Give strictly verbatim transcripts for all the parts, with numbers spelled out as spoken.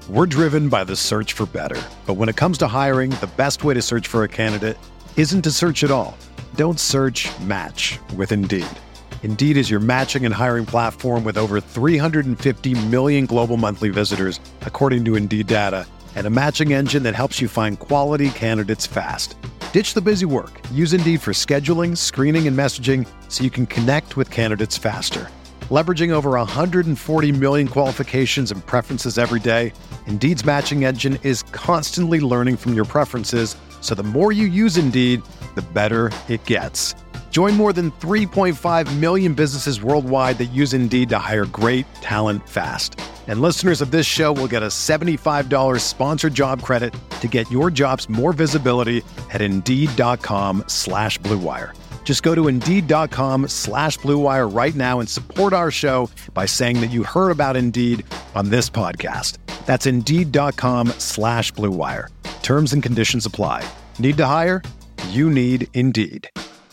We're driven by the search for better. But when it comes to hiring, the best way to search for a candidate isn't to search at all. Don't search, match with Indeed. Indeed is your matching and hiring platform with over three hundred fifty million global monthly visitors, according to Indeed data, and a matching engine that helps you find quality candidates fast. Ditch the busy work. Use Indeed for scheduling, screening, and messaging so you can connect with candidates faster. Leveraging over one hundred forty million qualifications and preferences every day, Indeed's matching engine is constantly learning from your preferences, so the more you use Indeed, the better it gets. Join more than three point five million businesses worldwide that use Indeed to hire great talent fast. And listeners of this show will get a seventy-five dollars sponsored job credit to get your jobs more visibility at Indeed.com slash Blue Wire. Just go to Indeed.com slash Blue Wire right now and support our show by saying that you heard about Indeed on this podcast. That's Indeed.com slash Blue Wire. Terms and conditions apply. Need to hire? You need Indeed.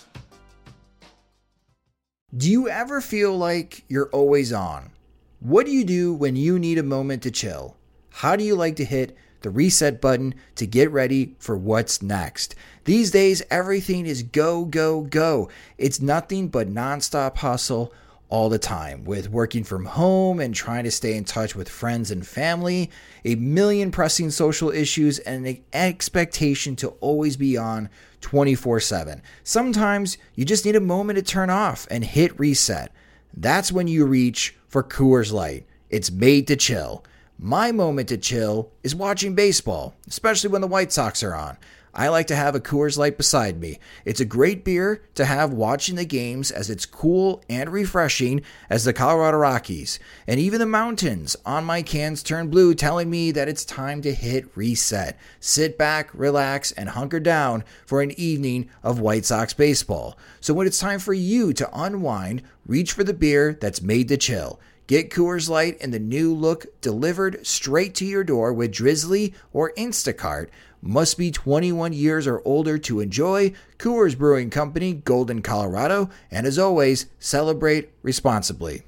Do you ever feel like you're always on? What do you do when you need a moment to chill? How do you like to hit the reset button to get ready for what's next? These days, everything is go, go, go. It's nothing but nonstop hustle all the time, with working from home and trying to stay in touch with friends and family, a million pressing social issues, and an expectation to always be on twenty-four seven. Sometimes you just need a moment to turn off and hit reset. That's when you reach for Coors Light. It's made to chill. My moment to chill is watching baseball, especially when the White Sox are on. I like to have a Coors Light beside me. It's a great beer to have watching the games, as it's cool and refreshing as the Colorado Rockies. And even the mountains on my cans turn blue, telling me that it's time to hit reset. Sit back, relax, and hunker down for an evening of White Sox baseball. So when it's time for you to unwind, reach for the beer that's made to chill. Get Coors Light in the new look delivered straight to your door with Drizzly or Instacart. Must be twenty-one years or older to enjoy. Coors Brewing Company, Golden, Colorado. And as always, celebrate responsibly.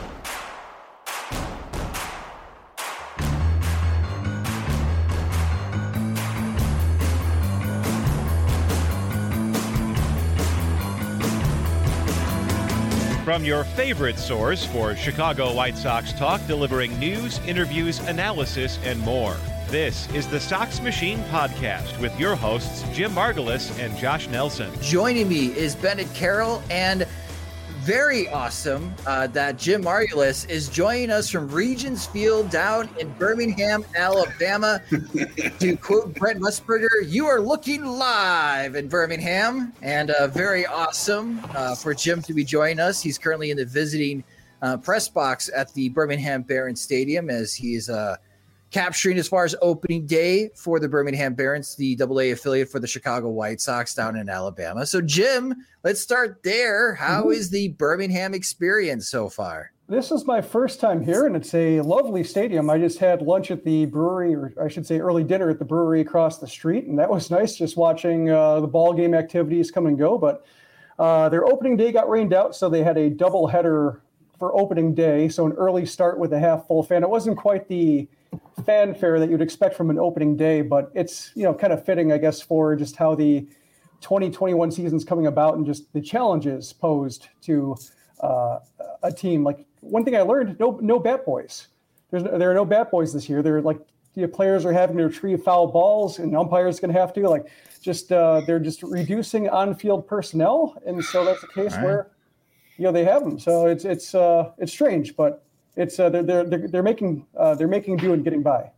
From your favorite source for Chicago White Sox talk, delivering news, interviews, analysis, and more. This is the Sox Machine Podcast with your hosts, Jim Margalus and Josh Nelson. Joining me is Bennett Carroll, and very awesome uh, that Jim Margalus is joining us from Regions Field down in Birmingham, Alabama. To quote Brent Musburger, you are looking live in Birmingham, and uh, very awesome uh, for Jim to be joining us. He's currently in the visiting uh, press box at the Birmingham Barons Stadium, as he is uh, capturing as far as opening day for the Birmingham Barons, the double A affiliate for the Chicago White Sox down in Alabama. So, Jim, let's start there. How mm-hmm. is the Birmingham experience so far? This is my first time here, and it's a lovely stadium. I just had lunch at the brewery, or I should say early dinner at the brewery across the street, and that was nice, just watching uh, the ball game activities come and go. But uh, their opening day got rained out, so they had a double header for opening day, so an early start with a half-full fan. It wasn't quite the fanfare that you'd expect from an opening day, but it's, you know, kind of fitting, I guess, for just how the twenty twenty-one season's coming about and just the challenges posed to uh, a team. Like, one thing I learned, no no bat boys. There's there are no bat boys this year. They're like, the players are having to retrieve foul balls, and umpires going to have to like just uh, they're just reducing on-field personnel, and so that's a case right. where, you know, they have them. So it's it's uh, it's strange, but it's uh, they're they're they're, they're making uh, they're making do and getting by.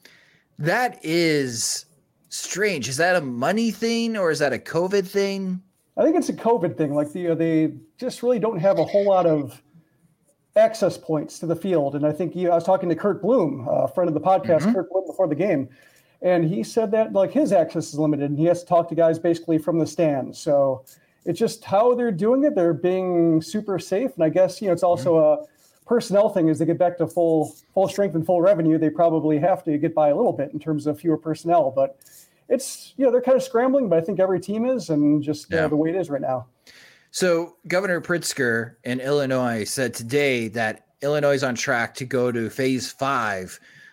That is strange. Is that a money thing or is that a COVID thing? I think it's a COVID thing. Like the uh, they just really don't have a whole lot of access points to the field. And I think you, I was talking to Kurt Bloom, a friend of the podcast, mm-hmm. Kurt Bloom, before the game, and he said that like his access is limited and he has to talk to guys basically from the stands. So it's just how they're doing it. They're being super safe. And I guess, you know, it's also mm-hmm. a personnel thing. As they get back to full full strength and full revenue, they probably have to get by a little bit in terms of fewer personnel. But it's, you know, they're kind of scrambling, but I think every team is, and just yeah. uh, the way it is right now. So Governor Pritzker in Illinois said today that Illinois is on track to go to phase five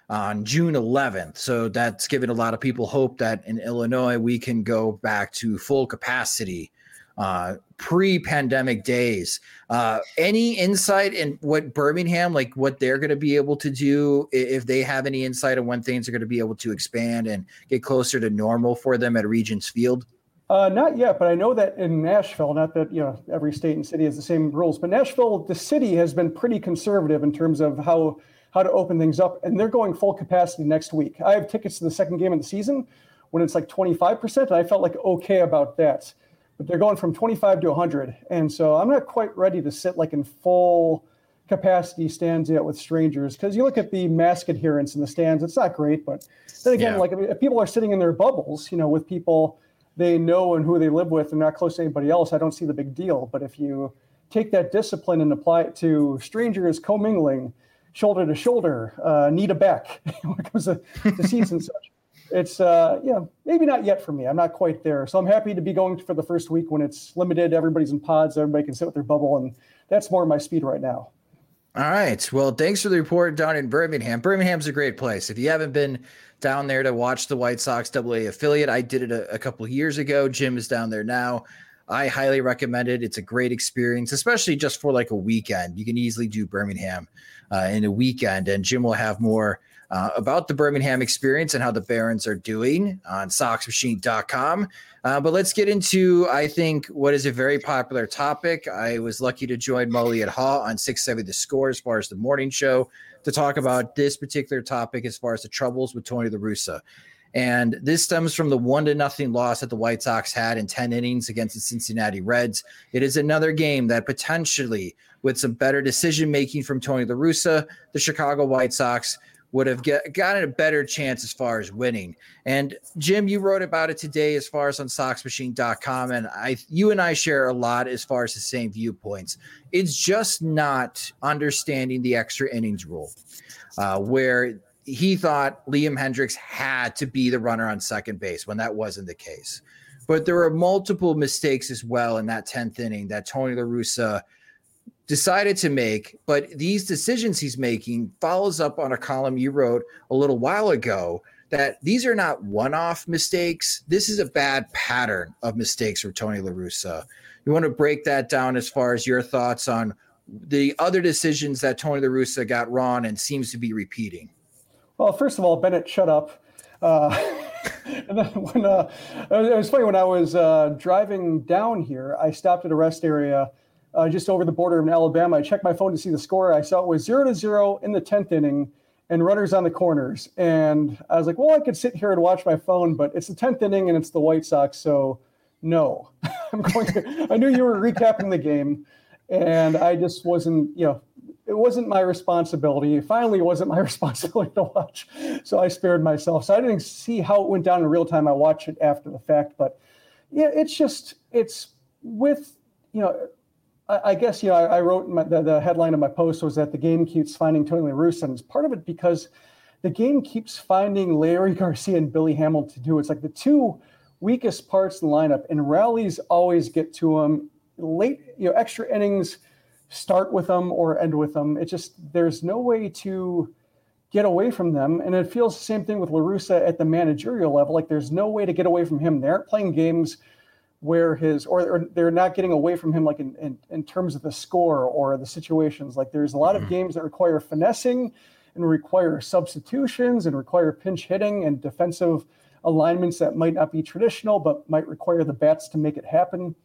on June eleventh. So that's given a lot of people hope that in Illinois we can go back to full capacity, uh, pre-pandemic days. Uh, any insight in what Birmingham, like what they're going to be able to do, if they have any insight on when things are going to be able to expand and get closer to normal for them at Regents Field? Uh, not yet, but I know that in Nashville, not that, you know, every state and city has the same rules, but Nashville, the city has been pretty conservative in terms of how how to open things up, and they're going full capacity next week. I have tickets to the second game of the season when it's like twenty-five percent, and I felt like okay about that. But they're going from twenty-five to one hundred, and so I'm not quite ready to sit like in full capacity stands yet with strangers, because you look at the mask adherence in the stands, it's not great, but then again, yeah. like if people are sitting in their bubbles, you know, with people they know and who they live with and not close to anybody else, I don't see the big deal. But if you take that discipline and apply it to strangers commingling, shoulder to shoulder, uh, knee to back, when it comes to, to seats and such, it's, uh, yeah, maybe not yet for me. I'm not quite there. So I'm happy to be going for the first week when it's limited. Everybody's in pods. Everybody can sit with their bubble. And that's more my speed right now. All right. Well, thanks for the report down in Birmingham. Birmingham's a great place. If you haven't been down there to watch the White Sox double A affiliate, I did it a, a couple of years ago. Jim is down there now. I highly recommend it. It's a great experience, especially just for like a weekend. You can easily do Birmingham uh, in a weekend, and Jim will have more uh, about the Birmingham experience and how the Barons are doing on Sox Machine dot com. Uh, but let's get into, I think, what is a very popular topic. I was lucky to join Mully at Haw on six seventy The Score as far as the morning show to talk about this particular topic as far as the troubles with Tony La Russa. And this stems from the one to nothing loss that the White Sox had in ten innings against the Cincinnati Reds. It is another game that potentially, with some better decision making from Tony La Russa, the Chicago White Sox would have get, gotten a better chance as far as winning. And Jim, you wrote about it today as far as on Sox Machine dot com, and I, you and I share a lot as far as the same viewpoints. It's just not understanding the extra innings rule, uh, where he thought Liam Hendriks had to be the runner on second base when that wasn't the case. But there were multiple mistakes as well in that tenth inning that Tony La Russa decided to make. But these decisions he's making follows up on a column you wrote a little while ago that these are not one-off mistakes. This is a bad pattern of mistakes for Tony La Russa. You want to break that down as far as your thoughts on the other decisions that Tony La Russa got wrong and seems to be repeating? Well, first of all, Bennett, shut up. Uh, and then when uh, it was funny, when I was uh, driving down here, I stopped at a rest area uh, just over the border in Alabama. I checked my phone to see the score. I saw it was zero to zero in the tenth inning and runners on the corners. And I was like, well, I could sit here and watch my phone, but it's the tenth inning and it's the White Sox. So no, I'm going to, I knew you were recapping the game, and I just wasn't, you know, it wasn't my responsibility. Finally, it wasn't my responsibility to watch. So I spared myself. So I didn't see how it went down in real time. I watched it after the fact. But yeah, it's just, it's with, you know, I, I guess, you know, I, I wrote my, the, the headline of my post was that the game keeps finding Tony La Russa. And it's part of it because the game keeps finding Larry Garcia and Billy Hamilton to do. It's like the two weakest parts in the lineup, and rallies always get to them late, you know, extra innings start with them or end with them. It just, there's no way to get away from them. And it feels the same thing with La Russa at the managerial level. Like there's no way to get away from him. They aren't playing games where his, or, or they're not getting away from him like in, in, in terms of the score or the situations. Like there's a lot of games that require finessing and require substitutions and require pinch hitting and defensive alignments that might not be traditional, but might require the bats to make it happen.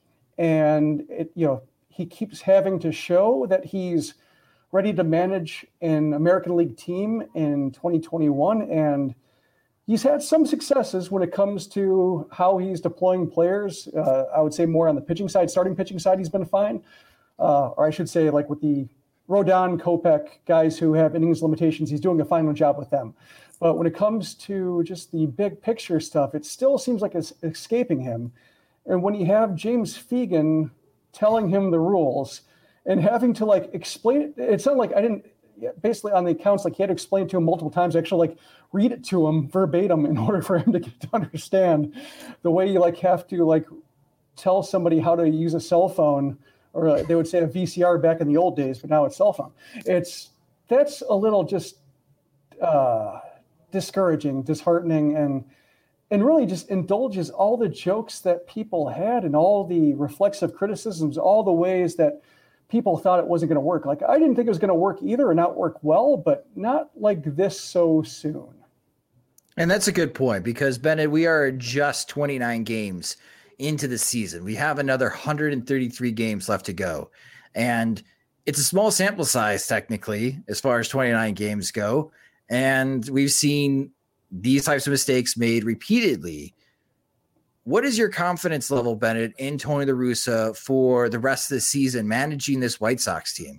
And it, you know, he keeps having to show that he's ready to manage an American League team in twenty twenty-one. And he's had some successes when it comes to how he's deploying players. Uh, I would say more on the pitching side, starting pitching side, he's been fine. Uh, or I should say like with the Rodon, Kopech guys who have innings limitations, he's doing a fine job with them. But when it comes to just the big picture stuff, it still seems like it's escaping him. And when you have James Fegan telling him the rules and having to like explain it, it sounded like I didn't, basically on the accounts, like he had to explain it to him multiple times, actually like read it to him verbatim in order for him to get to understand the way you like have to like tell somebody how to use a cell phone, or uh, they would say a V C R back in the old days, but now it's cell phone. It's, that's a little just, uh, discouraging, disheartening, and and really just indulges all the jokes that people had and all the reflexive criticisms, all the ways that people thought it wasn't going to work. Like, I didn't think it was going to work either, or not work well, but not like this so soon. And that's a good point, because Bennett, we are just twenty-nine games into the season. We have another one hundred thirty-three games left to go. And it's a small sample size, technically, as far as twenty-nine games go. And we've seen these types of mistakes made repeatedly. What is your confidence level, Bennett, in Tony La Russa for the rest of the season managing this White Sox team?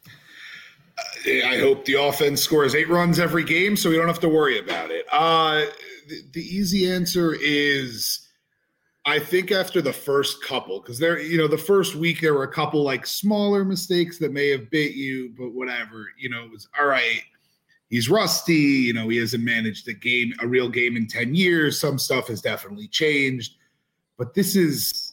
I hope the offense scores eight runs every game so we don't have to worry about it. Uh, the, the easy answer is, I think after the first couple, because there, you know, the first week there were a couple like smaller mistakes that may have bit you, but whatever, you know, it was all right. He's rusty, you know, he hasn't managed a game, a real game in ten years. Some stuff has definitely changed, but this is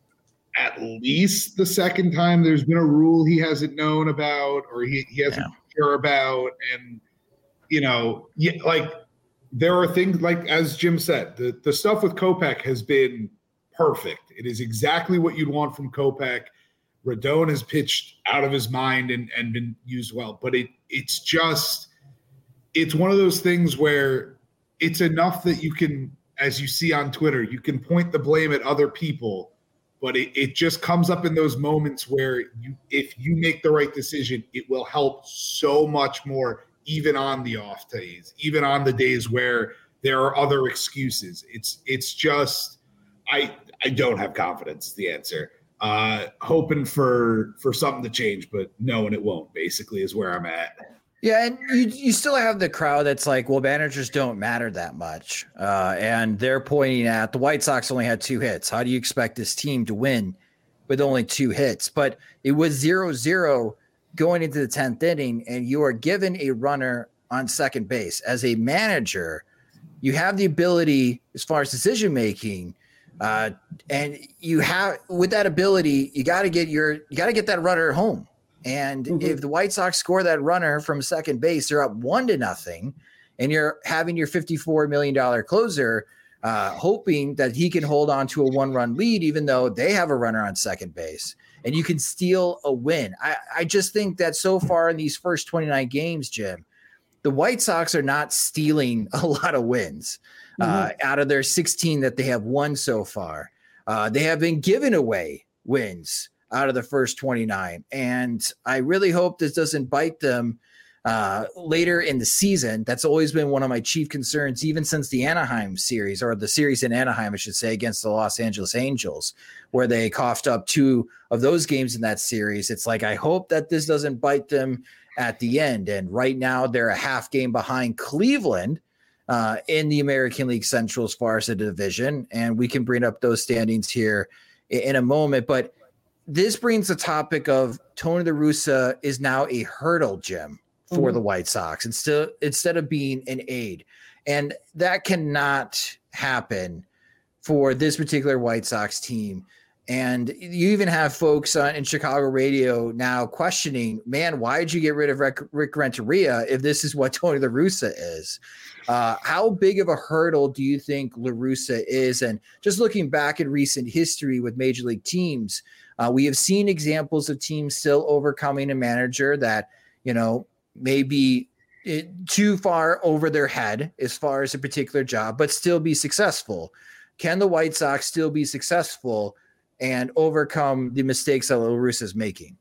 at least the second time there's been a rule he hasn't known about, or he, he hasn't yeah. care about. And, you know, yeah, like there are things like, as Jim said, the, the stuff with Kopech has been perfect. It is exactly what you'd want from Kopech. Rodon has pitched out of his mind and, and been used well, but it it's just, it's one of those things where it's enough that you can, as you see on Twitter, you can point the blame at other people, but it, it just comes up in those moments where you, if you make the right decision, it will help so much more, even on the off days, even on the days where there are other excuses. It's it's just, I I don't have confidence is the answer. Uh, hoping for for something to change, but knowing it won't, basically, is where I'm at. Yeah, and you you still have the crowd that's like, well, managers don't matter that much. Uh, and they're pointing at the White Sox only had two hits. How do you expect this team to win with only two hits? But it was zero zero going into the tenth inning, and you are given a runner on second base. As a manager, you have the ability, as far as decision-making, uh, and you have, with that ability, you got to get your, you got to get that runner home. And mm-hmm. if the White Sox score that runner from second base, they're up one to nothing, and you're having your fifty-four million dollars closer, uh, hoping that he can hold on to a one-run lead, even though they have a runner on second base, and you can steal a win. I, I just think that so far in these first twenty-nine games, Jim, the White Sox are not stealing a lot of wins. Mm-hmm. Uh, out of their sixteen that they have won so far. Uh, they have been giving away wins out of the first twenty-nine. And I really hope this doesn't bite them uh, later in the season. That's always been one of my chief concerns, even since the Anaheim series, or the series in Anaheim, I should say, against the Los Angeles Angels, where they coughed up two of those games in that series. It's like, I hope that this doesn't bite them at the end. And right now they're a half game behind Cleveland uh, in the American League Central as far as the division. And we can bring up those standings here in, in a moment. But this brings the topic of Tony La Russa is now a hurdle, Jim, for mm-hmm. the White Sox instead, instead of being an aid. And that cannot happen for this particular White Sox team. And you even have folks on, in Chicago radio now questioning, man, why did you get rid of Rick, Rick Renteria if this is what Tony La Russa is? Uh, how big of a hurdle do you think La Russa is? And just looking back at recent history with major league teams, uh, we have seen examples of teams still overcoming a manager that, you know, may be it, too far over their head as far as a particular job, but still be successful. Can the White Sox still be successful and overcome the mistakes that La Russa is making?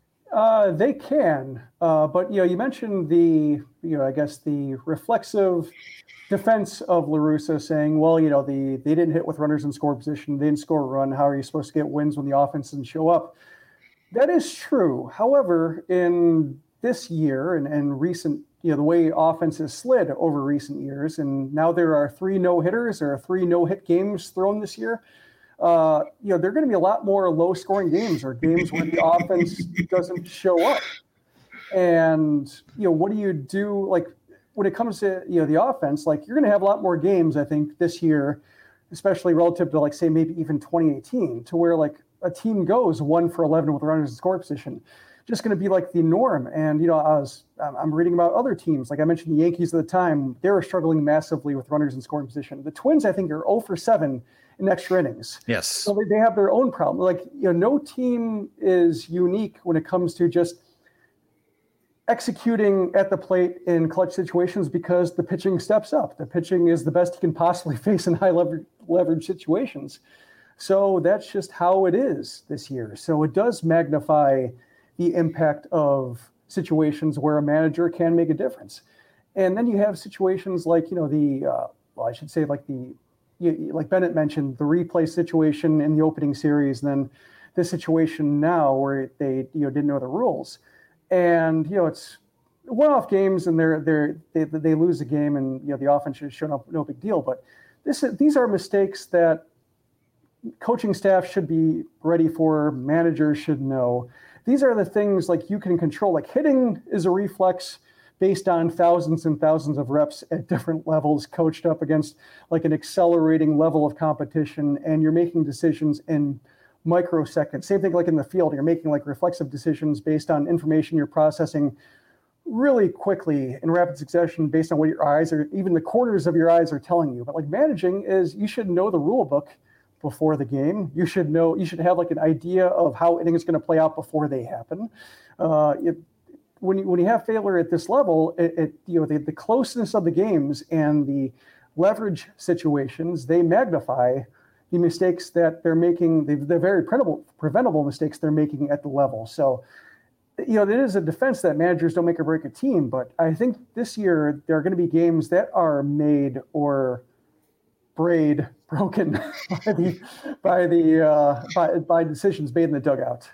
Uh, they can, uh, but you know, you mentioned the, you know, I guess the reflexive defense of La Russa saying, well, you know, the they didn't hit with runners in score position, they didn't score a run. How are you supposed to get wins when the offense doesn't show up? That is true. However, in this year and, and recent, you know, the way offense has slid over recent years, and now there are three no hitters, there are three no hit games thrown this year. Uh, you know, there are going to be a lot more low-scoring games or games where the offense doesn't show up. And, you know, what do you do? Like, when it comes to, you know, the offense, like, you're going to have a lot more games, I think, this year, especially relative to, like, say, maybe even twenty eighteen, to where, like, a team goes one for eleven with runners in score position. just going to be like the norm. And, you know, I was, I'm reading about other teams. Like I mentioned, the Yankees at the time, they were struggling massively with runners in scoring position. The Twins, I think, are zero for seven in extra innings. Yes. So they have their own problem. Like, you know, no team is unique when it comes to just executing at the plate in clutch situations because the pitching steps up. The pitching is the best you can possibly face in high leverage, leverage situations. So that's just how it is this year. So it does magnify the impact of situations where a manager can make a difference. And then you have situations like, you know, the, uh, well, I should say like the, you, like Bennett mentioned, the replay situation in the opening series, and then this situation now where they, you know, didn't know the rules. And, you know, it's one-off games and they're, they're, they, they lose a game and, you know, the offense should show up, no big deal. But this, these are mistakes that coaching staff should be ready for, managers should know. These are the things like you can control. Like hitting is a reflex based on thousands and thousands of reps at different levels, coached up against like an accelerating level of competition, and you're making decisions in microseconds. Same thing like in the field, you're making like reflexive decisions based on information you're processing really quickly in rapid succession based on what your eyes or even the corners of your eyes are telling you. But like managing is you should know the rule book before the game. You should know, you should have like an idea of how innings is going to play out before they happen. Uh, it, when you, when you have failure at this level, it, it you know, the, the closeness of the games and the leverage situations, they magnify the mistakes that they're making, the, the very preventable, preventable mistakes they're making at the level. So, you know, it is a defense that managers don't make or break a team, but I think this year there are going to be games that are made or braid broken by the by the uh, by, by decisions made in the dugout.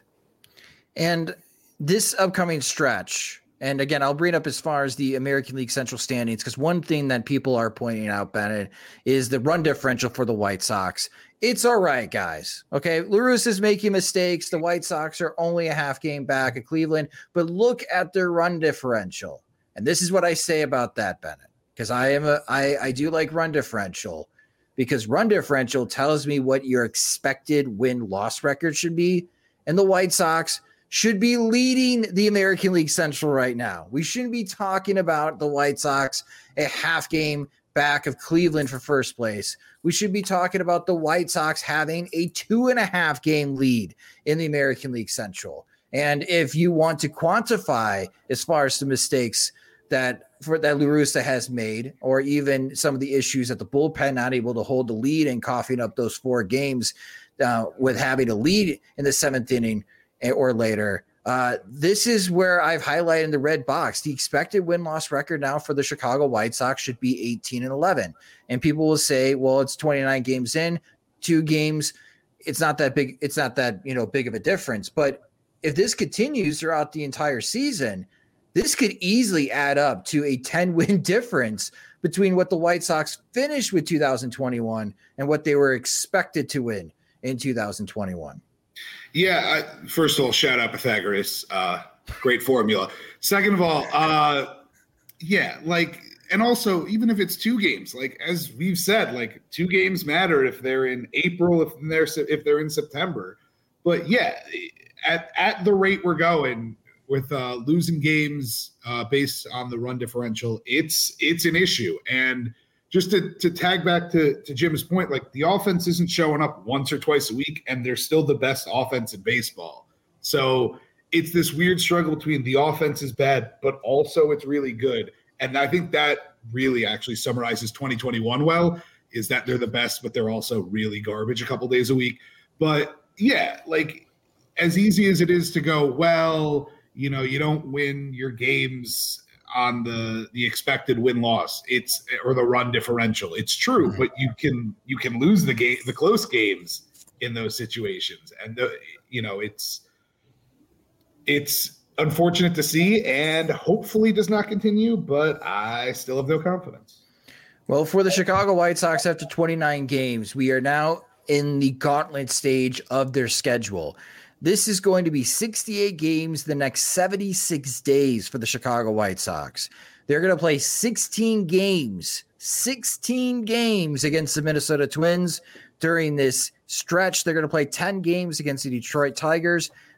And this upcoming stretch, and again, I'll bring it up as far as the American League Central standings, because one thing that people are pointing out, Bennett, is the run differential for the White Sox. It's all right, guys. Okay, La Russa is making mistakes. The White Sox are only a half game back at Cleveland, but look at their run differential. And this is what I say about that, Bennett, because I am a I, I do like run differential, because run differential tells me what your expected win-loss record should be, and the White Sox should be leading the American League Central right now. We shouldn't be talking about the White Sox a half game back of Cleveland for first place. We should be talking about the White Sox having a two and a half game lead in the American League Central. And if you want to quantify as far as the mistakes that for that La Russa has made, or even some of the issues that the bullpen not able to hold the lead and coughing up those four games uh, with having a lead in the seventh inning or later, uh, this is where I've highlighted in the red box. The expected win-loss record now for the Chicago White Sox should be eighteen and eleven. And people will say, well, it's twenty-nine games in, two games. It's not that big. It's not that, you know, big of a difference. But if this continues throughout the entire season, this could easily add up to a ten-win difference between what the White Sox finished with two thousand twenty-one and what they were expected to win in two thousand twenty-one. Yeah, I, first of all, shout out Pythagoras. Uh, great formula. Second of all, uh, yeah, like, and also, even if it's two games, like, as we've said, like, two games matter if they're in April, if they're, if they're in September. But, yeah, at, at the rate we're going with uh, losing games uh, based on the run differential, it's it's an issue. And just to, to tag back to, to Jim's point, like, the offense isn't showing up once or twice a week, and they're still the best offense in baseball. So it's this weird struggle between the offense is bad, but also it's really good. And I think that really actually summarizes twenty twenty-one well, is that they're the best, but they're also really garbage a couple days a week. But, yeah, like, as easy as it is to go, well, you know, you don't win your games on the the expected win-loss, it's or the run differential. It's true, but you can you can lose the game, the close games in those situations, and the, you know, it's it's unfortunate to see, and hopefully does not continue. But I still have no confidence. Well, for the Chicago White Sox, after twenty-nine games, we are now in the gauntlet stage of their schedule. This is going to be sixty-eight games the next seventy-six days for the Chicago White Sox. They're going to play sixteen games, sixteen games against the Minnesota Twins during this stretch. They're going to play ten games against the Detroit Tigers.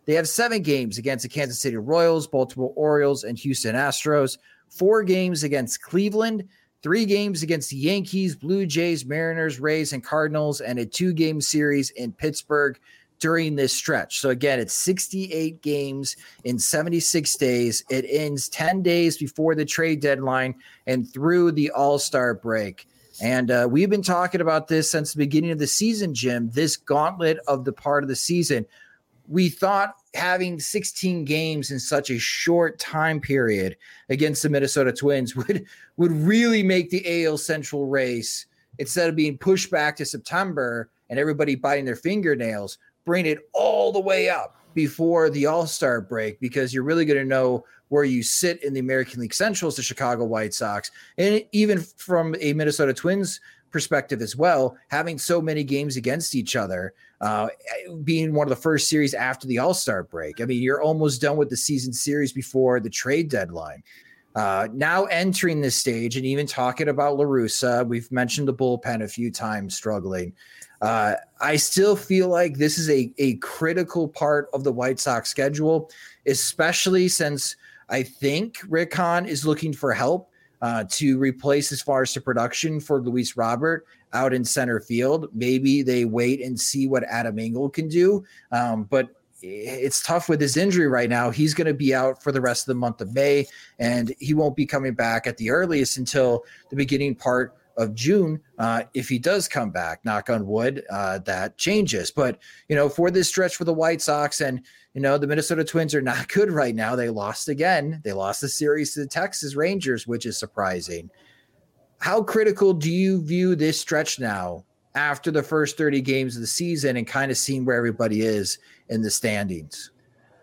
They have seven games against the Kansas City Royals, Baltimore Orioles, and Houston Astros, four games against Cleveland, three games against the Yankees, Blue Jays, Mariners, Rays, and Cardinals, and a two-game series in Pittsburgh during this stretch. So again, it's sixty-eight games in seventy-six days. It ends ten days before the trade deadline and through the All-Star break. And uh, we've been talking about this since the beginning of the season, Jim, this gauntlet of the part of the season. We thought having sixteen games in such a short time period against the Minnesota Twins would, would really make the A L Central race, instead of being pushed back to September and everybody biting their fingernails, bring it all the way up before the All-Star break, because you're really going to know where you sit in the American League Central as the Chicago White Sox. And even from a Minnesota Twins perspective as well, having so many games against each other, uh, being one of the first series after the All-Star break. I mean, you're almost done with the season series before the trade deadline. Uh, now entering this stage and even talking about La Russa, we've mentioned the bullpen a few times struggling. Uh, I still feel like this is a, a critical part of the White Sox schedule, especially since I think Rick Hahn is looking for help uh, to replace as far as the production for Luis Robert out in center field. Maybe they wait and see what Adam Engel can do. Um, but it's tough with his injury right now. He's going to be out for the rest of the month of May, and he won't be coming back at the earliest until the beginning part of June. Uh, if he does come back, knock on wood, uh, that changes. But, you know, for this stretch for the White Sox, and, you know, the Minnesota Twins are not good right now. They lost again. They lost the series to the Texas Rangers, which is surprising. How critical do you view this stretch now after the first thirty games of the season and kind of seeing where everybody is in the standings?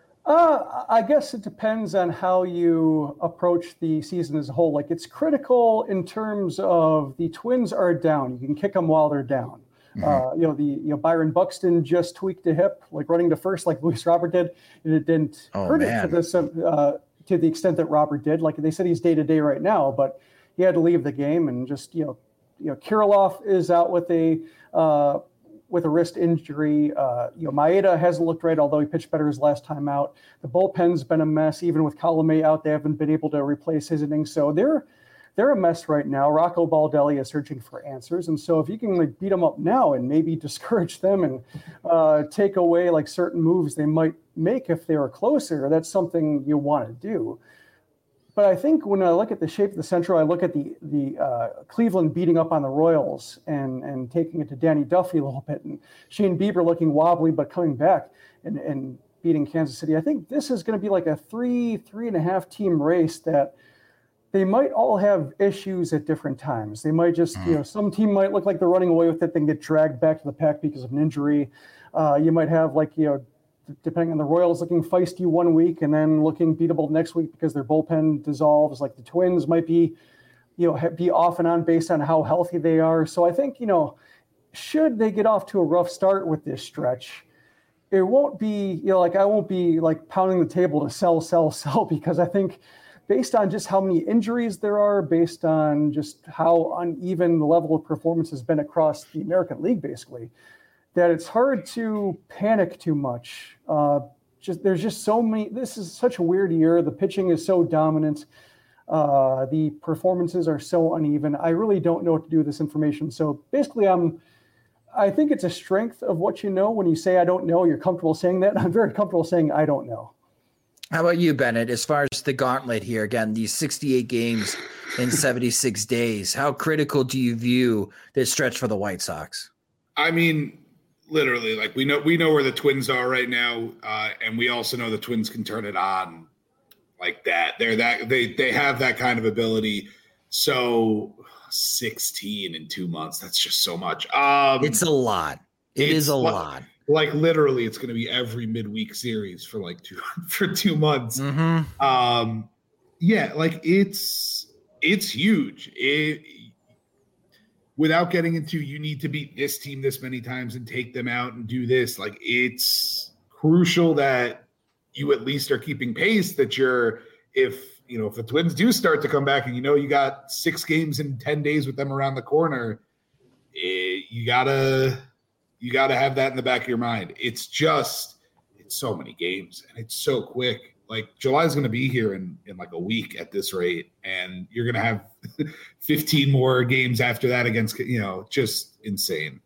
Uh, I guess it depends on how you approach the season as a whole. Like, it's critical in terms of the Twins are down. You can kick them while they're down. Mm-hmm. Uh, you know, the you know Byron Buxton just tweaked a hip, like running to first, like Luis Robert did, and it didn't oh, hurt man. it to this uh, to the extent that Robert did. Like they said, he's day to day right now, but he had to leave the game, and just you know, you know, Kirilloff is out with a. Uh, with a wrist injury. Uh, you know, Maeda hasn't looked right, although he pitched better his last time out. The bullpen's been a mess. Even with Colomé out, they haven't been able to replace his innings. So they're they're a mess right now. Rocco Baldelli is searching for answers. And so if you can like beat them up now and maybe discourage them and uh, take away like certain moves they might make if they were closer, that's something you want to do. But I think when I look at the shape of the Central, I look at the the uh, Cleveland beating up on the Royals and and taking it to Danny Duffy a little bit, and Shane Bieber looking wobbly but coming back and, and beating Kansas City. I think this is going to be like a three, three and a half team race that they might all have issues at different times. They might just, you know, some team might look like they're running away with it, then get dragged back to the pack because of an injury. Uh, you might have like, you know, depending on the Royals looking feisty one week and then looking beatable next week because their bullpen dissolves. Like the Twins might be, you know, be off and on based on how healthy they are. So I think, you know, should they get off to a rough start with this stretch, it won't be, you know, like I won't be like pounding the table to sell, sell, sell, because I think based on just how many injuries there are, based on just how uneven the level of performance has been across the American League, basically, that it's hard to panic too much. Uh, just there's just so many. This is such a weird year. The pitching is so dominant. Uh, the performances are so uneven. I really don't know what to do with this information. So basically, I'm. I think it's a strength of what you know. When you say I don't know, you're comfortable saying that. I'm very comfortable saying I don't know. How about you, Bennett? As far as the gauntlet here, again, these sixty-eight games in seventy-six days. How critical do you view this stretch for the White Sox? I mean. Literally, like we know, we know where the Twins are right now, uh, and we also know the Twins can turn it on like that. They're that they they have that kind of ability. So sixteen in two months—that's just so much. Um, it's a lot. It is a like, lot. Like literally, it's going to be every midweek series for like two for two months. Mm-hmm. Um, yeah, like it's it's huge. It. Without getting into you need to beat this team this many times and take them out and do this, like it's crucial that you at least are keeping pace, that you're, if, you know, if the Twins do start to come back and you know you got six games in ten days with them around the corner, it, you gotta, you gotta have that in the back of your mind. It's just, so many games, and it's so quick. Like July is going to be here in, in like a week at this rate, and you're going to have fifteen more games after that against, you know, just insane.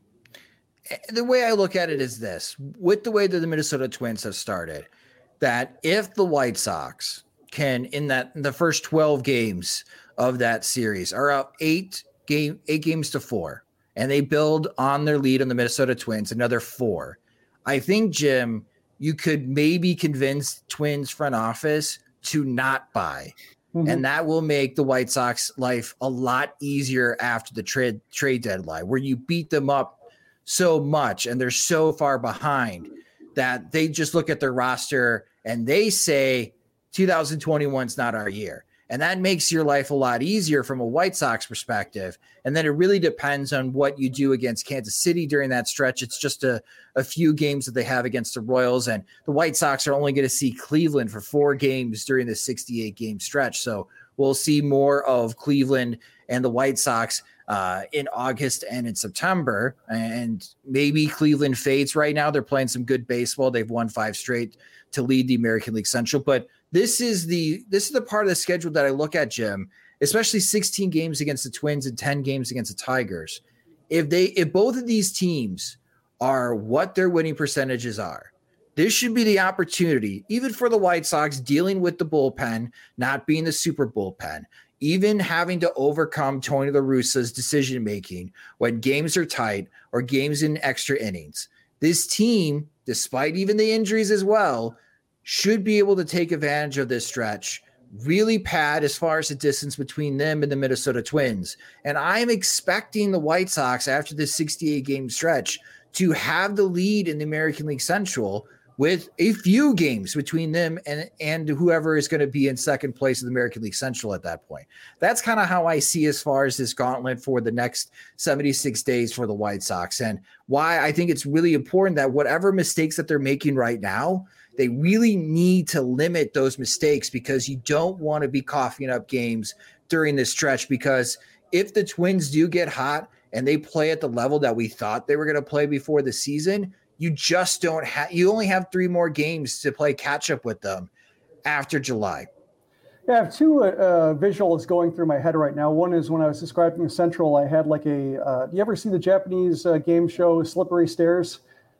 The way I look at it is this: with the way that the Minnesota Twins have started, that if the White Sox can, in that in the first twelve games of that series, are up eight game eight games to four, and they build on their lead on the Minnesota Twins another four, I think, Jim, you could maybe convince Twins front office to not buy. Mm-hmm. And that will make the White Sox life a lot easier after the trade trade deadline, where you beat them up so much and they're so far behind that they just look at their roster and they say two thousand twenty-one is not our year. And that makes your life a lot easier from a White Sox perspective. And then it really depends on what you do against Kansas City during that stretch. It's just a, a few games that they have against the Royals. And the White Sox are only going to see Cleveland for four games during the sixty-eight game stretch. So we'll see more of Cleveland and the White Sox uh, in August and in September. And maybe Cleveland fades right now. They're playing some good baseball. They've won five straight to lead the American League Central. But This is the this is the part of the schedule that I look at, Jim, especially sixteen games against the Twins and ten games against the Tigers. If they if both of these teams are what their winning percentages are, this should be the opportunity, even for the White Sox, dealing with the bullpen, not being the super bullpen, even having to overcome Tony La Russa's decision-making when games are tight or games in extra innings. This team, despite even the injuries as well, should be able to take advantage of this stretch, really pad as far as the distance between them and the Minnesota Twins. And I'm expecting the White Sox after this sixty-eight game stretch to have the lead in the American League Central with a few games between them and, and whoever is going to be in second place in the American League Central at that point. That's kind of how I see as far as this gauntlet for the next seventy-six days for the White Sox, and why I think it's really important that whatever mistakes that they're making right now, they really need to limit those mistakes, because you don't want to be coughing up games during this stretch. Because if the Twins do get hot and they play at the level that we thought they were going to play before the season, you just don't have, you only have three more games to play catch up with them after July. Yeah, I have two uh, visuals going through my head right now. One is when I was describing the Central, I had like a, uh, do you ever see the Japanese uh, game show Slippery Stairs?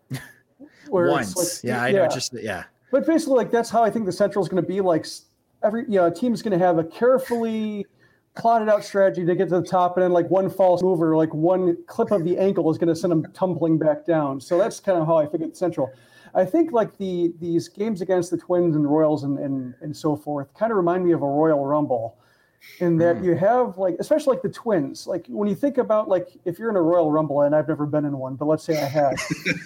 Where Once, like, yeah, I yeah. know, just yeah. But basically, like that's how I think the Central is going to be. Like every, you know, team is going to have a carefully plotted out strategy to get to the top, and then like one false move or like one clip of the ankle is going to send them tumbling back down. So that's kind of how I think it's Central. I think like the these games against the Twins and Royals and and, and so forth kind of remind me of a Royal Rumble. In that mm. you have like, especially like the Twins, like when you think about like if you're in a Royal Rumble, and I've never been in one, but let's say I have,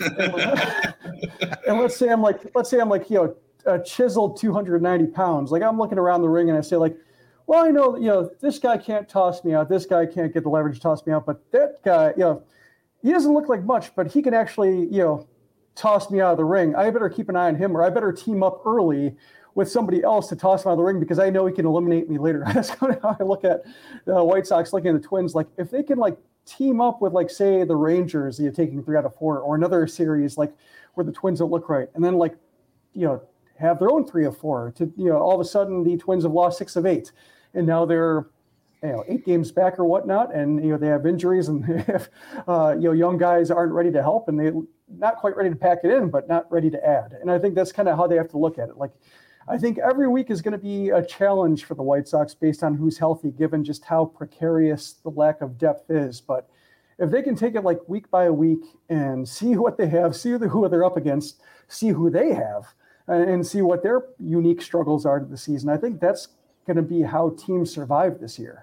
and, and let's say I'm like, let's say I'm like, you know, a chiseled two hundred ninety pounds. Like I'm looking around the ring and I say like, well, I know, you know, this guy can't toss me out. This guy can't get the leverage to toss me out, but that guy, you know, he doesn't look like much, but he can actually, you know, toss me out of the ring. I better keep an eye on him, or I better team up early with somebody else to toss him out of the ring, because I know he can eliminate me later. That's kind of how I look at the White Sox, looking at the Twins. Like if they can like team up with like, say the Rangers, you're taking three out of four, or another series like where the Twins don't look right, and then like, you know, have their own three of four to, you know, all of a sudden the Twins have lost six of eight, and now they're, you know, eight games back or whatnot. And, you know, they have injuries, and they have, uh, you know, young guys aren't ready to help, and they not quite ready to pack it in, but not ready to add. And I think that's kind of how they have to look at it. Like, I think every week is going to be a challenge for the White Sox based on who's healthy, given just how precarious the lack of depth is. But if they can take it like week by week and see what they have, see who they're up against, see who they have, and see what their unique struggles are to the season, I think that's going to be how teams survive this year.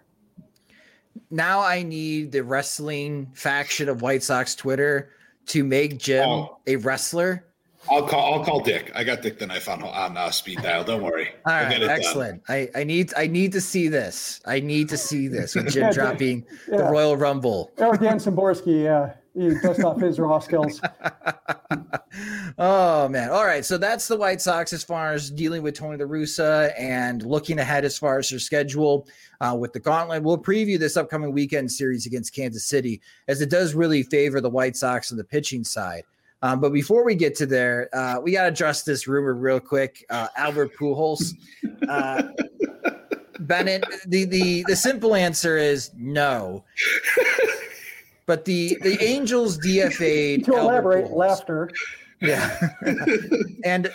Now I need the wrestling faction of White Sox Twitter to make Jim oh. a wrestler. I'll call. I'll call Dick. I got Dick the knife on on uh, speed dial. Don't worry. All right, excellent. I, I need I need to see this. I need to see this with Jim yeah, dropping yeah. the Royal Rumble. Or Dan Szymborski. Yeah, he dust off his raw skills. Oh man! All right, so that's the White Sox as far as dealing with Tony La Russa and looking ahead as far as their schedule uh, with the gauntlet. We'll preview this upcoming weekend series against Kansas City, as it does really favor the White Sox on the pitching side. Um, but before we get to there, uh, we got to address this rumor real quick. Uh, Albert Pujols. Uh, Bennett, the, the, the simple answer is no. But the, the Angels D F A'd To Albert elaborate, Pujols. laughter. Yeah. And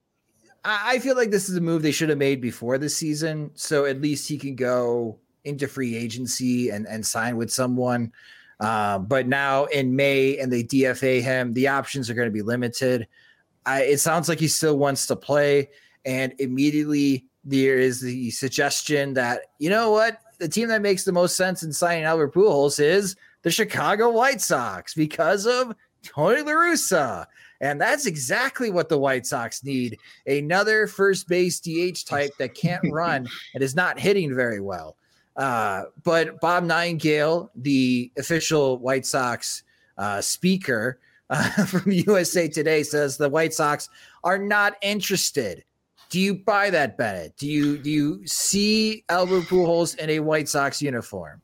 I feel like this is a move they should have made before the season. So at least he can go into free agency and, and sign with someone. Uh, but now in May and they D F A him, the options are going to be limited. I, it sounds like he still wants to play. And immediately there is the suggestion that, you know what, the team that makes the most sense in signing Albert Pujols is the Chicago White Sox because of Tony La Russa. And that's exactly what the White Sox need. Another first base D H type that can't run and is not hitting very well. Uh, but Bob Nightingale, the official White Sox uh, speaker uh, from U S A Today, says the White Sox are not interested. Do you buy that, Bennett? Do you do you see Albert Pujols in a White Sox uniform?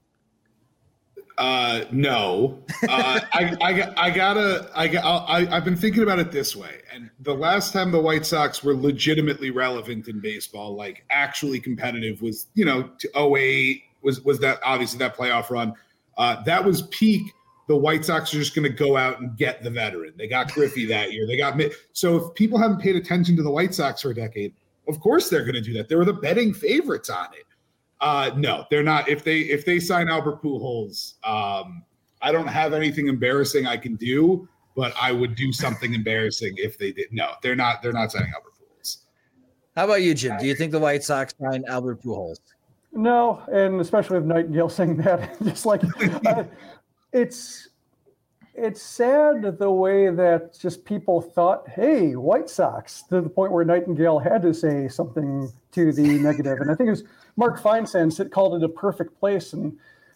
Uh, no, uh, I, I, I gotta, I, I, I've been thinking about it this way. And the last time the White Sox were legitimately relevant in baseball, like actually competitive, was, you know, to oh eight was, was that obviously that playoff run. Uh, that was peak. The White Sox are just going to go out and get the veteran. They got Griffey that year. They got, so if people haven't paid attention to the White Sox for a decade, of course they're going to do that. They were the betting favorites on it. Uh, no, they're not. If they if they sign Albert Pujols, um, I don't have anything embarrassing I can do, but I would do something embarrassing if they did. No, they're not. They're not signing Albert Pujols. How about you, Jim? Do you think the White Sox sign Albert Pujols? No, and especially with Nightingale saying that, just like uh, it's it's sad the way that just people thought, hey, White Sox, to the point where Nightingale had to say something to the negative. And I think it was Mark Feinsand that called it a perfect place. And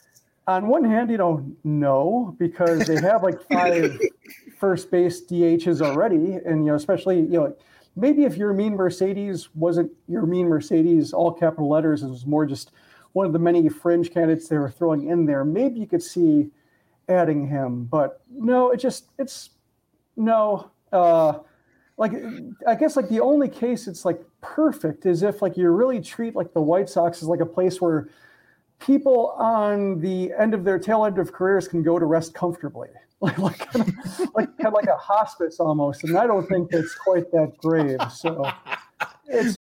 on one hand, you know, no, because they have like five first base D Hs already. And, you know, especially, you know, maybe if Your Mean Mercedes wasn't Your Mean Mercedes, all capital letters, it was more just one of the many fringe candidates they were throwing in there, maybe you could see adding him. But no, it just, it's no, uh, like, I guess like the only case it's like perfect is if like you really treat like the White Sox as like a place where people on the end of their tail end of careers can go to rest comfortably, like like kind of, like kind of like a hospice almost. And I don't think it's quite that grave. So it's.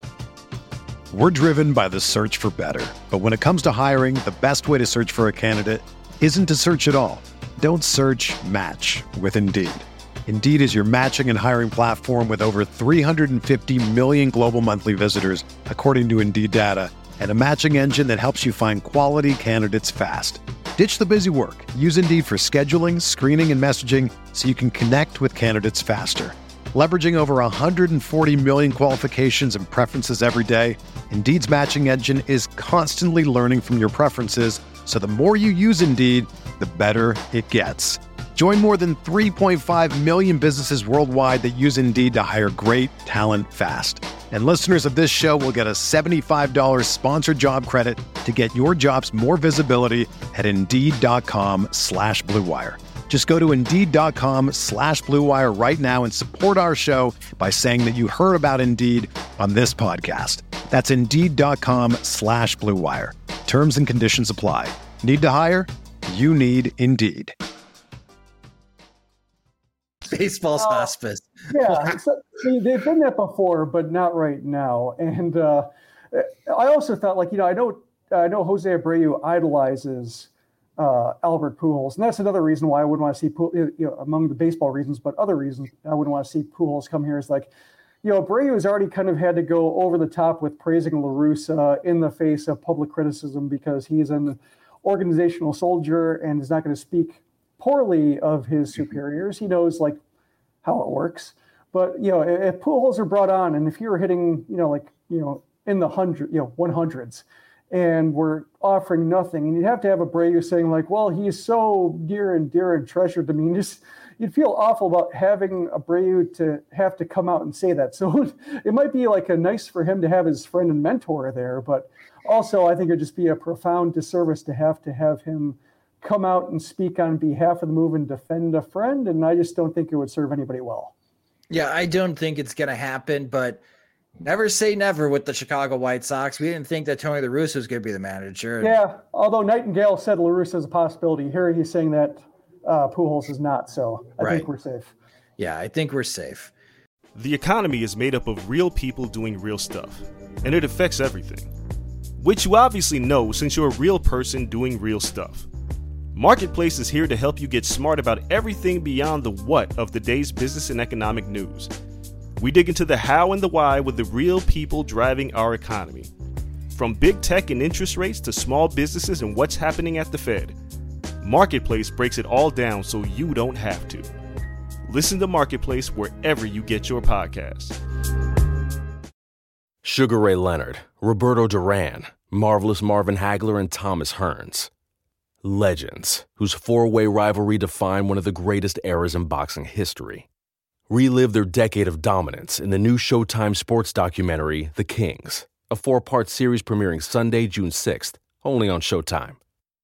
We're driven by the search for better, but when it comes to hiring, the best way to search for a candidate isn't to search at all. Don't search, match with Indeed. Indeed is your matching and hiring platform with over three hundred fifty million global monthly visitors, according to Indeed data, and a matching engine that helps you find quality candidates fast. Ditch the busy work. Use Indeed for scheduling, screening, and messaging so you can connect with candidates faster. Leveraging over one hundred forty million qualifications and preferences every day, Indeed's matching engine is constantly learning from your preferences, so the more you use Indeed, the better it gets. Join more than three point five million businesses worldwide that use Indeed to hire great talent fast. And listeners of this show will get a seventy-five dollars sponsored job credit to get your jobs more visibility at Indeed.com slash Blue Wire. Just go to Indeed.com slash Blue Wire right now and support our show by saying that you heard about Indeed on this podcast. That's Indeed.com slash Blue Wire. Terms and conditions apply. Need to hire? You need Indeed. Baseball's uh, hospice. Yeah, so, see, they've been that before, but not right now. And uh, I also thought, like, you know, I know, I know Jose Abreu idolizes uh, Albert Pujols, and that's another reason why I wouldn't want to see, you know, among the baseball reasons, but other reasons I wouldn't want to see Pujols come here is like, you know, Abreu has already kind of had to go over the top with praising La Russa in the face of public criticism because he's an organizational soldier and is not going to speak poorly of his superiors. He knows like how it works. But, you know, if Pujols are brought on and if you're hitting, you know, like, you know, in the hundred, you know, one hundreds and we're offering nothing, and you'd have to have Abreu saying like, well, he's so dear and dear and treasured to me. And just, you'd feel awful about having Abreu to have to come out and say that. So it might be like a nice for him to have his friend and mentor there, but also I think it'd just be a profound disservice to have to have him come out and speak on behalf of the move and defend a friend, and I just don't think it would serve anybody well. Yeah, I don't think it's going to happen, but never say never with the Chicago White Sox. We didn't think that Tony La Russa was going to be the manager. Yeah, although Nightingale said La Russa is a possibility. Here he's saying that uh, Pujols is not, so I right. think we're safe. Yeah, I think we're safe. The economy is made up of real people doing real stuff, and it affects everything. Which you obviously know since you're a real person doing real stuff. Marketplace is here to help you get smart about everything beyond the what of the day's business and economic news. We dig into the how and the why with the real people driving our economy. From big tech and interest rates to small businesses and what's happening at the Fed. Marketplace breaks it all down so you don't have to. Listen to Marketplace wherever you get your podcasts. Sugar Ray Leonard, Roberto Duran, Marvelous Marvin Hagler, and Thomas Hearns. Legends, whose four-way rivalry defined one of the greatest eras in boxing history. Relive their decade of dominance in the new Showtime sports documentary, The Kings, a four-part series premiering Sunday, June sixth, only on Showtime.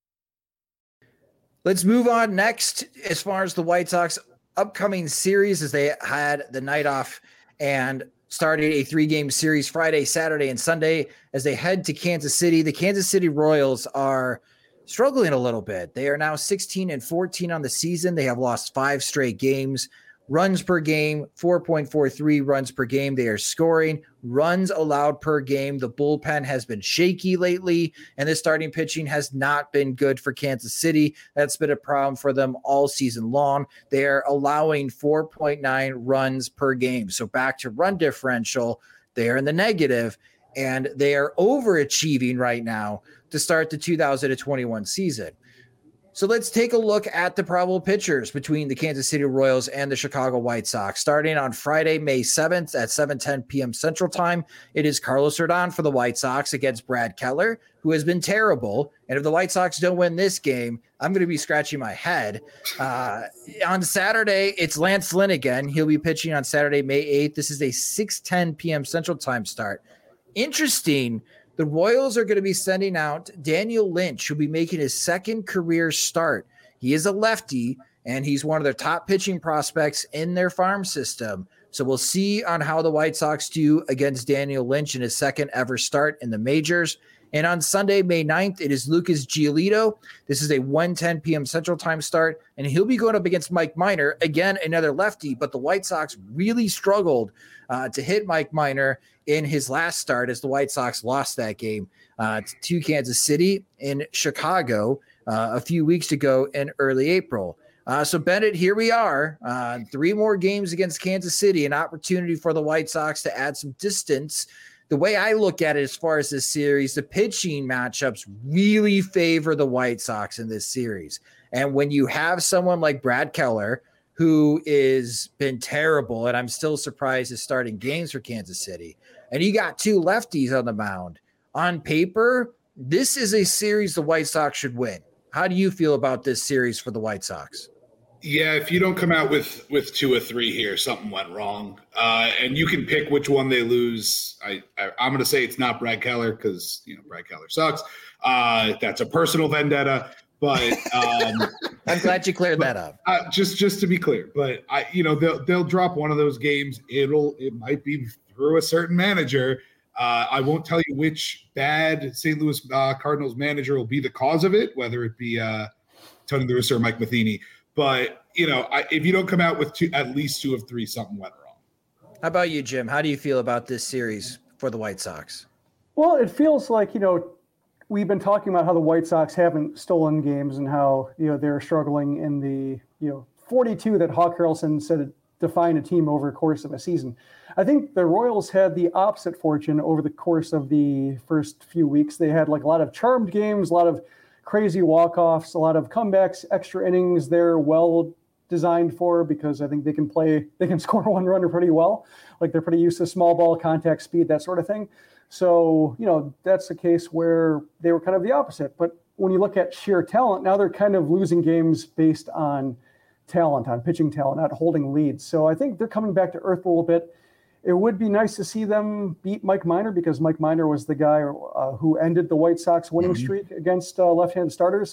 Let's move on next as far as the White Sox upcoming series, as they had the night off and started a three-game series Friday, Saturday, and Sunday as they head to Kansas City. The Kansas City Royals are struggling a little bit. They are now sixteen and fourteen on the season. They have lost five straight games. Runs per game, four point four three runs per game. They are scoring runs allowed per game. The bullpen has been shaky lately, and the starting pitching has not been good for Kansas City. That's been a problem for them all season long. They are allowing four point nine runs per game. So back to run differential, they are in the negative, and they are overachieving right now to start the two thousand twenty-one season. So let's take a look at the probable pitchers between the Kansas City Royals and the Chicago White Sox. Starting on Friday, May seventh at seven ten p.m. Central Time, it is Carlos Rodon for the White Sox against Brad Keller, who has been terrible. And if the White Sox don't win this game, I'm going to be scratching my head. Uh, on Saturday, it's Lance Lynn again. He'll be pitching on Saturday, May eighth. This is a six ten p.m. Central Time start. Interesting. The Royals are going to be sending out Daniel Lynch, who'll be making his second career start. He is a lefty, and he's one of their top pitching prospects in their farm system. So we'll see on how the White Sox do against Daniel Lynch in his second ever start in the majors. And on Sunday, May ninth, it is Lucas Giolito. This is a one ten p.m. Central Time start, and he'll be going up against Mike Minor, again, another lefty, but the White Sox really struggled uh, to hit Mike Minor in his last start as the White Sox lost that game uh, to Kansas City in Chicago uh, a few weeks ago in early April. Uh, so, Bennett, here we are. Uh, three more games against Kansas City, an opportunity for the White Sox to add some distance. The way I look at it as far as this series, the pitching matchups really favor the White Sox in this series. And when you have someone like Brad Keller, who is been terrible, and I'm still surprised is starting games for Kansas City, and you got two lefties on the mound, on paper, this is a series the White Sox should win. How do you feel about this series for the White Sox? Yeah, if you don't come out with with two or three here, something went wrong. Uh, and you can pick which one they lose. I, I, I'm going to say it's not Brad Keller because, you know, Brad Keller sucks. Uh, that's a personal vendetta. But um, I'm glad you cleared but, that up. Uh, just just to be clear, but I, you know, they'll they'll drop one of those games. It'll it might be through a certain manager. Uh, I won't tell you which bad Saint Louis uh, Cardinals manager will be the cause of it, whether it be uh, Tony La Russa or Mike Matheny. But, you know, I, if you don't come out with two, at least two of three, something went wrong. How about you, Jim? How do you feel about this series for the White Sox? Well, it feels like, you know, we've been talking about how the White Sox haven't stolen games and how, you know, they're struggling in the, you know, forty-two that Hawk Harrelson said define a team over the course of a season. I think the Royals had the opposite fortune over the course of the first few weeks. They had like a lot of charmed games, a lot of crazy walk-offs, a lot of comebacks, extra innings they're well designed for because I think they can play, they can score one runner pretty well. Like they're pretty used to small ball, contact speed, that sort of thing. So, you know, that's a case where they were kind of the opposite. But when you look at sheer talent, now they're kind of losing games based on talent, on pitching talent, not holding leads. So I think they're coming back to earth a little bit. It would be nice to see them beat Mike Minor because Mike Minor was the guy uh, who ended the White Sox winning streak against uh, left-handed starters.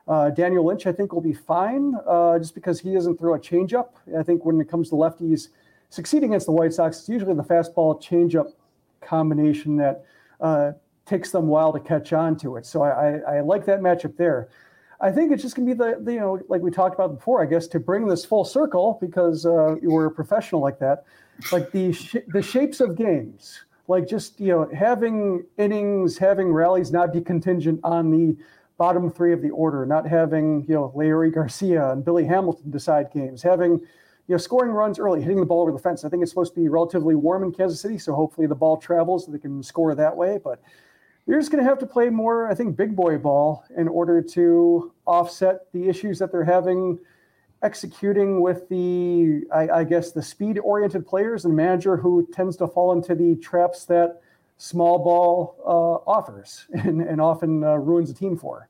Uh, Daniel Lynch, I think, will be fine uh, just because he doesn't throw a changeup. I think when it comes to lefties succeeding against the White Sox, it's usually the fastball changeup combination that uh, takes them a while to catch on to it. So I, I, I like that matchup there. I think it's just going to be the, the, you know, like we talked about before, I guess, to bring this full circle, because uh, we're a professional like that, like the sh- the shapes of games, like just, you know, having innings, having rallies not be contingent on the bottom three of the order, not having, you know, Leury Garcia and Billy Hamilton decide games, having, you know, scoring runs early, hitting the ball over the fence. I think it's supposed to be relatively warm in Kansas City, so hopefully the ball travels so they can score that way. But you're just going to have to play more, I think, big boy ball in order to offset the issues that they're having executing with the, I, I guess, the speed-oriented players and manager who tends to fall into the traps that small ball uh, offers and, and often uh, ruins a team for.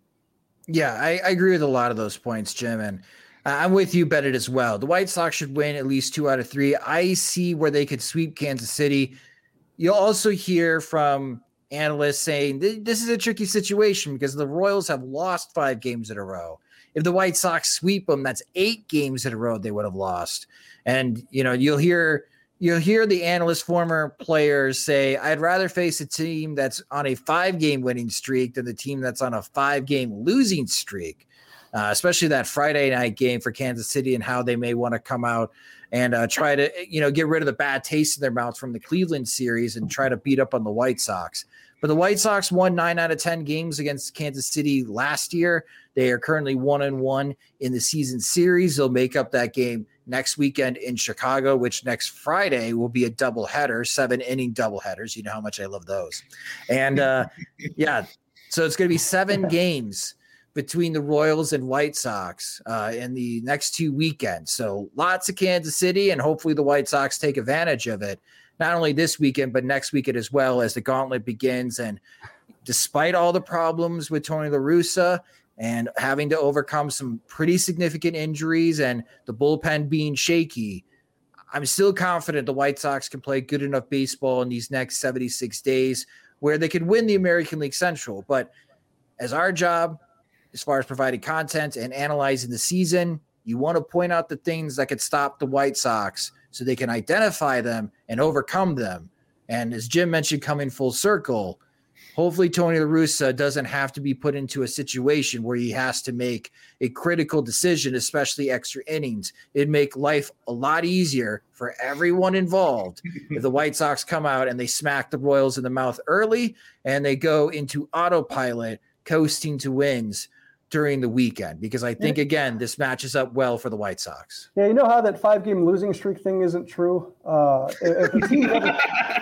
Yeah, I, I agree with a lot of those points, Jim, and I'm with you, Bennett, as well. The White Sox should win at least two out of three. I see where they could sweep Kansas City. You'll also hear from analysts saying this is a tricky situation because the Royals have lost five games in a row. If the White Sox sweep them, that's eight games in a row they would have lost. And, you know, you'll hear you'll hear the analysts, former players say, I'd rather face a team that's on a five-game winning streak than the team that's on a five-game losing streak, uh, especially that Friday night game for Kansas City and how they may want to come out and uh, try to, you know, get rid of the bad taste in their mouth from the Cleveland series and try to beat up on the White Sox. But the White Sox won nine out of ten games against Kansas City last year. They are currently one and one in the season series. They'll make up that game next weekend in Chicago, which next Friday will be a doubleheader, seven inning doubleheaders. You know how much I love those. And uh, yeah, so it's going to be seven games between the Royals and White Sox uh, in the next two weekends. So lots of Kansas City, and hopefully the White Sox take advantage of it. Not only this weekend, but next weekend as well as the gauntlet begins. And despite all the problems with Tony La Russa and having to overcome some pretty significant injuries and the bullpen being shaky, I'm still confident the White Sox can play good enough baseball in these next seventy-six days where they could win the American League Central. But as our job, as far as providing content and analyzing the season, you want to point out the things that could stop the White Sox so they can identify them and overcome them. And as Jim mentioned, coming full circle, hopefully Tony La Russa doesn't have to be put into a situation where he has to make a critical decision, especially extra innings. It'd make life a lot easier for everyone involved if the White Sox come out and they smack the Royals in the mouth early and they go into autopilot, coasting to wins during the weekend, because I think, again, this matches up well for the White Sox. Yeah, you know how that five-game losing streak thing isn't true? Uh, if, a team never,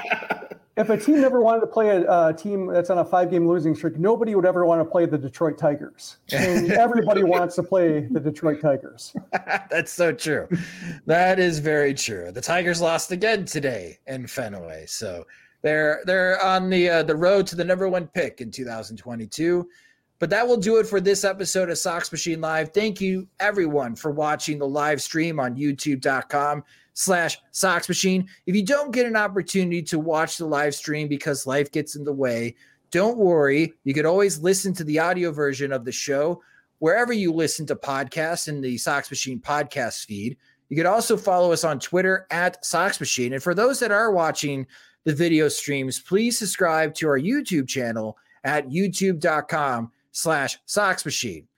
if a team never wanted to play a, a team that's on a five-game losing streak, nobody would ever want to play the Detroit Tigers. And everybody wants to play the Detroit Tigers. That's so true. That is very true. The Tigers lost again today in Fenway, so they're they're on the uh, the road to the number one pick in two thousand twenty-two. But that will do it for this episode of Sox Machine Live. Thank you, everyone, for watching the live stream on youtube.com slash Sox Machine. If you don't get an opportunity to watch the live stream because life gets in the way, don't worry. You could always listen to the audio version of the show wherever you listen to podcasts in the Sox Machine podcast feed. You could also follow us on Twitter at Sox Machine. And for those that are watching the video streams, please subscribe to our YouTube channel at youtube.com slash Sox Machine.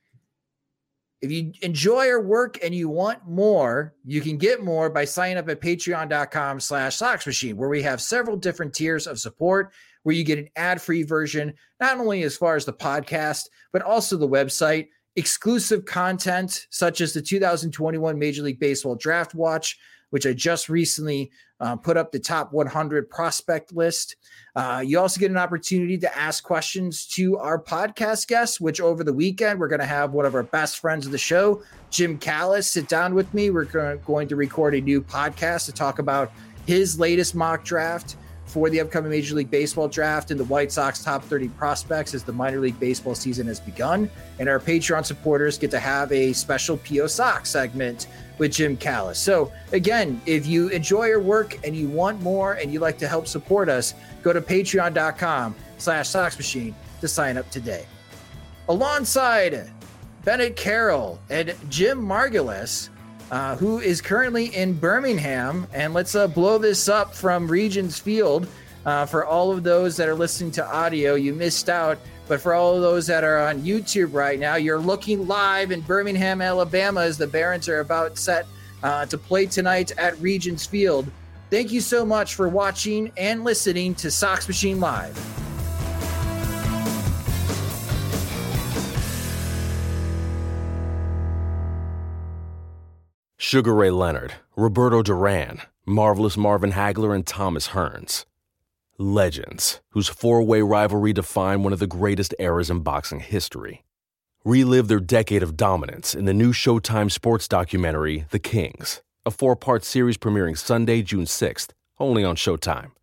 If you enjoy our work and you want more, you can get more by signing up at patreon.com slash Sox Machine, where we have several different tiers of support, where you get an ad-free version, not only as far as the podcast, but also the website, exclusive content such as the two thousand twenty-one Major League Baseball Draft Watch, which I just recently uh, put up the top one hundred prospect list. Uh, you also get an opportunity to ask questions to our podcast guests, which over the weekend, we're going to have one of our best friends of the show, Jim Callis, sit down with me. We're going to record a new podcast to talk about his latest mock draft for the upcoming Major League Baseball draft and the White Sox top thirty prospects as the minor league baseball season has begun. And our Patreon supporters get to have a special P O Sox segment with Jim Callis. So again, if you enjoy our work and you want more and you'd like to help support us, go to patreon.com slash Sox Machine to sign up today. Alongside Bennett Carroll, and Jim Margulis, uh, who is currently in Birmingham. And let's uh, blow this up from Regions Field. Uh, for all of those that are listening to audio, you missed out. But for all of those that are on YouTube right now, you're looking live in Birmingham, Alabama, as the Barons are about set uh, to play tonight at Regions Field. Thank you so much for watching and listening to Sox Machine Live. Sugar Ray Leonard, Roberto Duran, Marvelous Marvin Hagler, and Thomas Hearns. Legends, whose four-way rivalry defined one of the greatest eras in boxing history. Relive their decade of dominance in the new Showtime sports documentary, The Kings, a four-part series premiering Sunday, June sixth, only on Showtime.